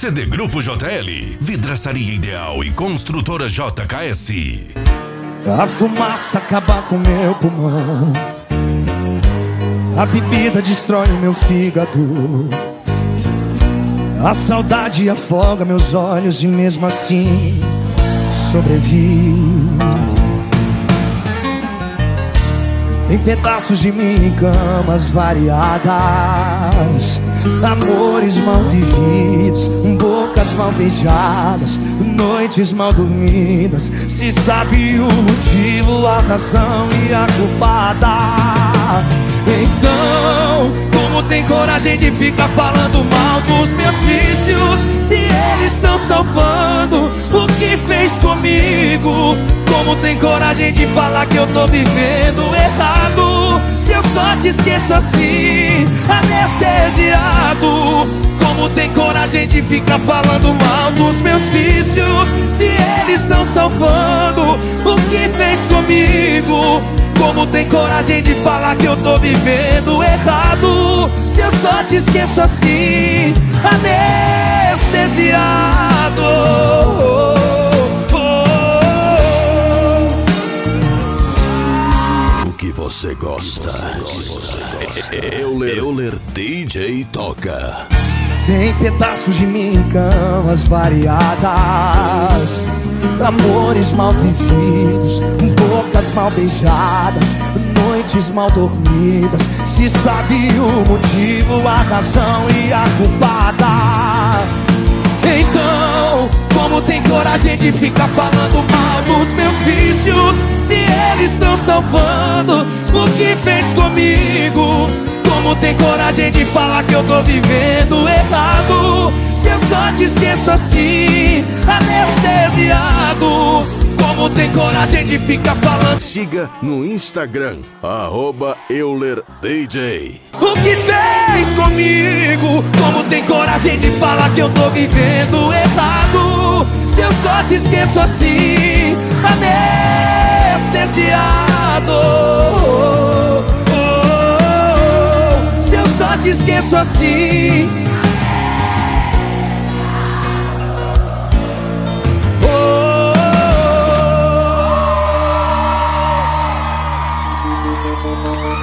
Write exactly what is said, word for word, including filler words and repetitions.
C D Grupo J L, Vidraçaria Ideal e Construtora J K S. A fumaça acaba com meu pulmão, a bebida destrói o meu fígado, a saudade afoga meus olhos e mesmo assim sobrevivo. Tem pedaços de mim em camas variadas, amores mal vividos, bocas mal beijadas, noites mal dormidas. Se sabe o motivo, a razão e a culpada, então como tem coragem de ficar falando mal dos meus vícios, se eles estão salvando o que fez comigo? Como tem coragem de falar que eu tô vivendo errado, se eu só te esqueço assim, anestesiado? Como tem coragem de ficar falando mal dos meus vícios, se eles estão salvando o que fez comigo? Como tem coragem de falar que eu tô vivendo errado, se eu só te esqueço assim, anestesiado? Você gosta, gosta. Euler, Euler D J toca. Tem pedaços de mim em camas variadas, amores mal vividos, bocas mal beijadas, noites mal dormidas. Se sabe o motivo, a razão e a culpada, então como tem coragem de ficar falando mal dos meus vícios, se eles estão salvando o que fez comigo? Como tem coragem de falar que eu tô vivendo errado, se eu só te esqueço assim, anestesiado? Como tem coragem de ficar falando? Siga no Instagram, arroba Euler D J. O que fez comigo? Como tem coragem de falar que eu tô vivendo errado, se eu só te esqueço assim, anestesiado? Oh, oh, oh, se eu só te esqueço assim,